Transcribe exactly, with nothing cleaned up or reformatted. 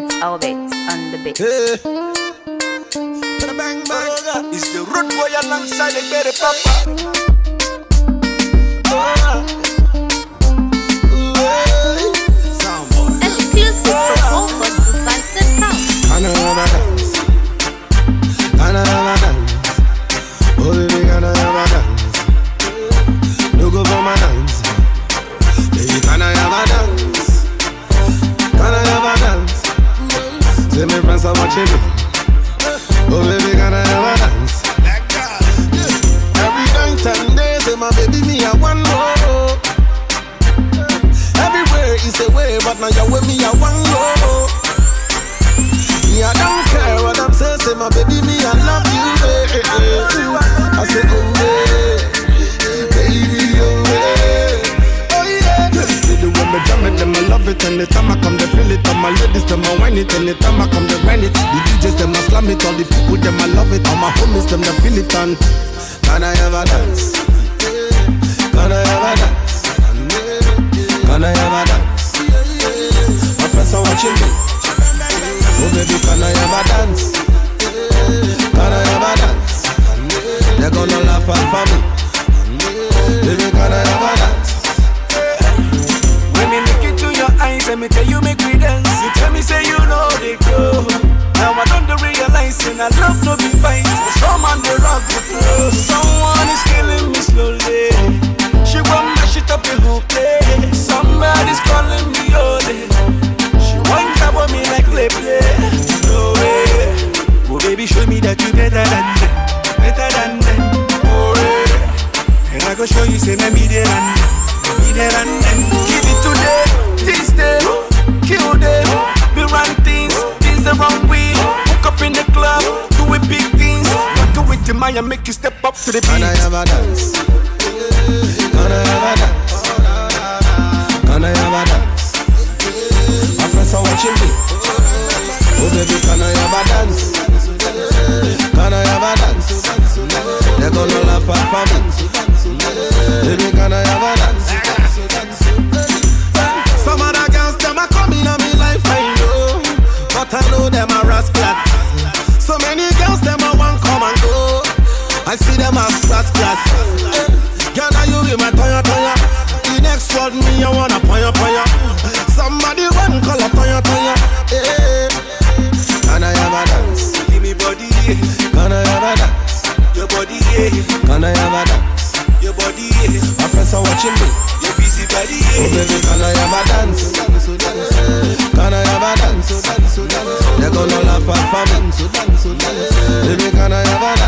It's Albert on the beat. Hey. Bang bang, it's the root boy alongside the baby papa. Exclusive from over to Boston House. Canada dance, Canada dance. Oh baby, Canada dance. No go for my dance. Baby, Canada dance, Canada dance. Say my friends are watching me. Oh baby, can I have a dance? Every night and day, say my baby, me I want more. Everywhere is a way, but now you're with me, I want more. Me I don't care what I'm saying, say my baby, me I love you, baby. I say oh yeah, baby oh yeah, oh yeah. See the way me jam it, them I love it, and the time I come they feel it. All my ladies them I whine it, and the time I come they grind it. The D Js them I slam it, all the people them I love it. All my homies them they feel it, and can I ever dance? Can I ever dance? Can I ever dance? My friends are watching me. Oh baby, can I ever dance? Can I ever dance? They're gonna laugh at for me. Baby, can I ever dance? When me look into your eyes, let me tell you make me dance. You tell me say you know they go. Now I don't realize and I love no be fight. Some on the rock the flow. Someone is killing me slowly. She want mash it up the whole place. Somebody's calling me holy. She want to cover me like play play. No way. Oh baby, show me that you better than them, better than them. Oh yeah. And I go show you say me me there and them, me there and them. Give it to them, tease them, kill them. We run things, things the wrong way. Hook up in the club, do it big things. Don't do it to my and make you step up to the beat. Can I ever dance? Can I ever dance? Can I ever dance? My friends are watching me. Oh baby, can I ever dance? Can I ever dance? They're gonna laugh at for me. Baby, can I ever dance? Some other girls, them are coming on me life, I know. But I know them are rascal. So many girls, them are one come and go. I see them as rascals. Girl, now you be my toya toya. The next word me, I wanna poya poya. Somebody run call a toya toya. Hey. Can I ever dance? Give me body, yeah. Can I ever dance? Your body, yeah. Can I ever dance? Your body, yeah. My friends are watching me. Your busy body, Oh yeah. baby, can I ever dance? Can I ever dance? They're gonna laugh at for me. Baby, can I ever dance?